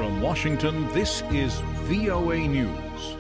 From Washington, this is VOA News.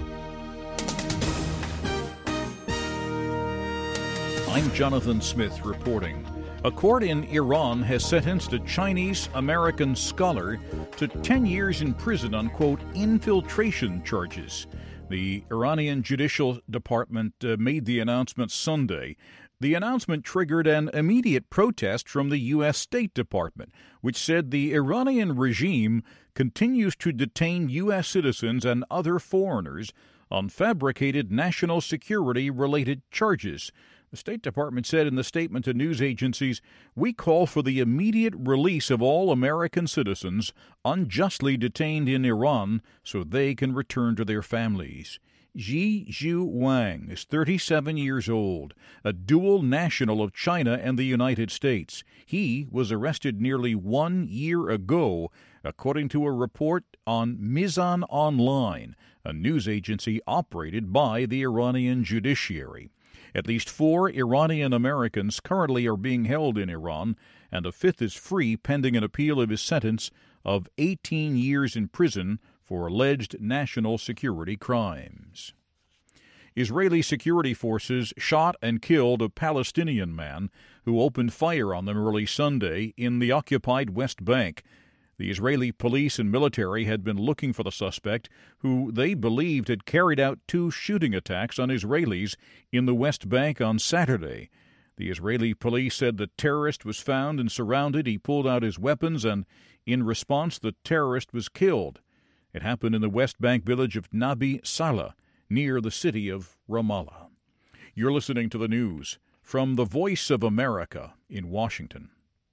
I'm Jonathan Smith reporting. A court in Iran has sentenced a Chinese-American scholar to 10 years in prison on, quote, infiltration charges. The Iranian Judicial Department made the announcement Sunday. The announcement triggered an immediate protest from the U.S. State Department, which said the Iranian regime continues to detain U.S. citizens and other foreigners on fabricated national security-related charges. The State Department said in the statement to news agencies, "We call for the immediate release of all American citizens unjustly detained in Iran so they can return to their families." Ji Zhu Wang is 37 years old, a dual national of China and the United States. He was arrested nearly 1 year ago, according to a report on Mizan Online, a news agency operated by the Iranian judiciary. At least 4 Iranian Americans currently are being held in Iran, and a 5th is free pending an appeal of his sentence of 18 years in prison for alleged national security crimes. Israeli security forces shot and killed a Palestinian man who opened fire on them early Sunday in the occupied West Bank. The Israeli police and military had been looking for the suspect, who they believed had carried out 2 shooting attacks on Israelis in the West Bank on Saturday. The Israeli police said the terrorist was found and surrounded. He pulled out his weapons, and in response, the terrorist was killed. It happened in the West Bank village of Nabi Salah, near the city of Ramallah. You're listening to the news from the Voice of America in Washington.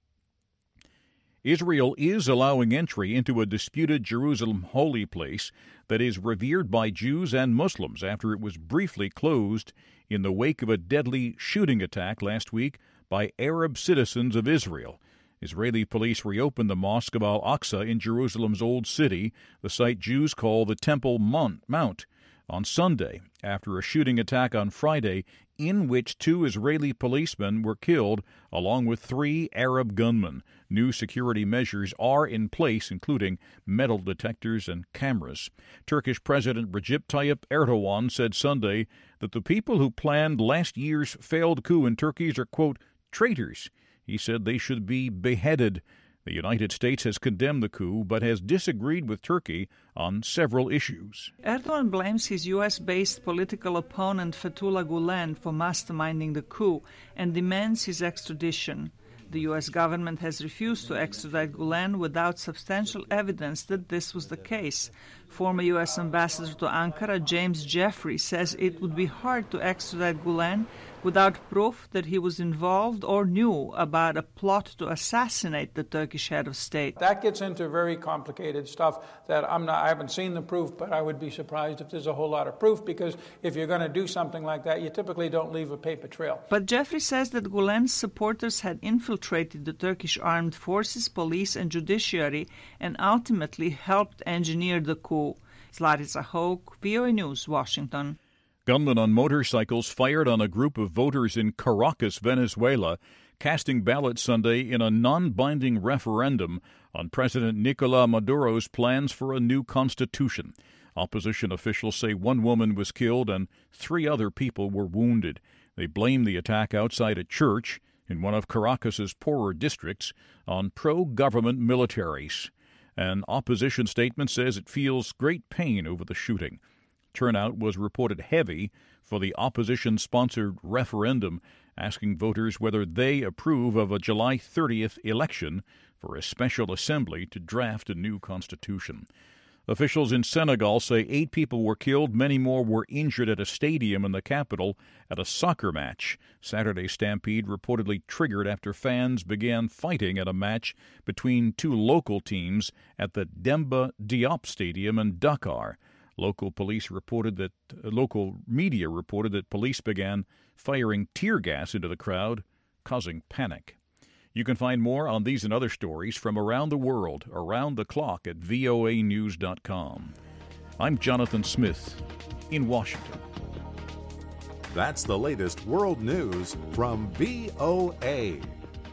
Israel is allowing entry into a disputed Jerusalem holy place that is revered by Jews and Muslims after it was briefly closed in the wake of a deadly shooting attack last week by Arab citizens of Israel. Israeli police reopened the Mosque of Al-Aqsa in Jerusalem's Old City, the site Jews call the Temple Mount, on Sunday after a shooting attack on Friday in which 2 Israeli policemen were killed along with 3 Arab gunmen. New security measures are in place, including metal detectors and cameras. Turkish President Recep Tayyip Erdogan said Sunday that the people who planned last year's failed coup in Turkey are, quote, traitors. He said they should be beheaded. The United States has condemned the coup, but has disagreed with Turkey on several issues. Erdogan blames his U.S.-based political opponent Fethullah Gulen for masterminding the coup and demands his extradition. The U.S. government has refused to extradite Gulen without substantial evidence that this was the case. Former U.S. Ambassador to Ankara, James Jeffrey, says it would be hard to extradite Gulen without proof that he was involved or knew about a plot to assassinate the Turkish head of state. That gets into very complicated stuff that I haven't seen the proof, but I would be surprised if there's a whole lot of proof, because if you're going to do something like that, you typically don't leave a paper trail. But Jeffrey says that Gulen's supporters had infiltrated the Turkish armed forces, police, and judiciary, and ultimately helped engineer the coup. Larissa Hoke, VOA News, Washington. Gunmen on motorcycles fired on a group of voters in Caracas, Venezuela, casting ballots Sunday in a non-binding referendum on President Nicolás Maduro's plans for a new constitution. Opposition officials say 1 woman was killed and 3 other people were wounded. They blame the attack outside a church in one of Caracas's poorer districts on pro-government militaries. An opposition statement says it feels great pain over the shooting. Turnout was reported heavy for the opposition-sponsored referendum asking voters whether they approve of a July 30th election for a special assembly to draft a new constitution. Officials in Senegal say 8 people were killed, many more were injured at a stadium in the capital at a soccer match. Saturday's stampede reportedly triggered after fans began fighting at a match between 2 local teams at the Demba Diop Stadium in Dakar. Local media reported that police began firing tear gas into the crowd, causing panic. You can find more on these and other stories from around the world, around the clock at voanews.com. I'm Jonathan Smith in Washington. That's the latest world news from VOA.